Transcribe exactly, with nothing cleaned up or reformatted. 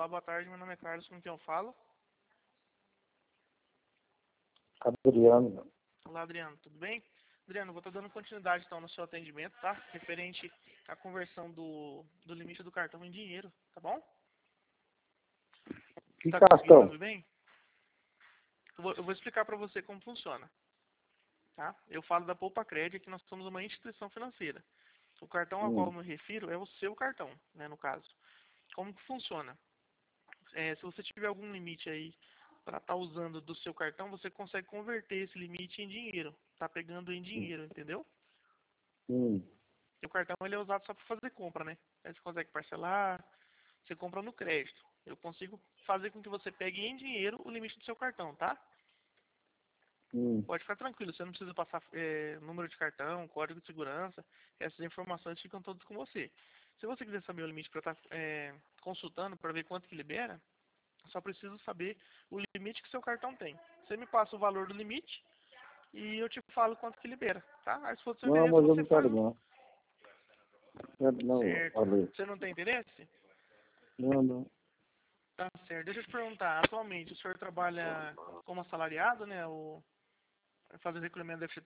Olá, boa tarde, meu nome é Carlos, com quem eu falo? Adriano. Olá, Adriano, tudo bem? Adriano, vou estar dando continuidade então no seu atendimento, tá? Referente à conversão do, do limite do cartão em dinheiro, tá bom? Que Tá conseguindo cartão? ouvir bem? Eu vou, eu vou explicar para você como funciona, tá? Eu falo da Poupa Cred, que nós somos uma instituição financeira. O cartão ao qual Hum. eu me refiro é o seu cartão, né, no caso. Como que funciona? É, se você tiver algum limite aí para estar usando do seu cartão, você consegue converter esse limite em dinheiro. Tá pegando em dinheiro, entendeu? Hum. E o cartão ele é usado só para fazer compra, né? Aí você consegue parcelar, você compra no crédito. Eu consigo fazer com que você pegue em dinheiro o limite do seu cartão, tá? Hum. Pode ficar tranquilo, você não precisa passar é, número de cartão, código de segurança, essas informações ficam todas com você. Se você quiser saber o limite para estar é, consultando, para ver quanto que libera, só preciso saber o limite que seu cartão tem. Você me passa o valor do limite e eu te falo quanto que libera, tá? Aí se for do seu Não, interesse, mas eu você não faz quero o... não. Quero não, Certo. Ale. Você não tem interesse? Não, não. Tá certo. Deixa eu te perguntar, atualmente o senhor trabalha como assalariado, né? Ou fazer recolhimento do F G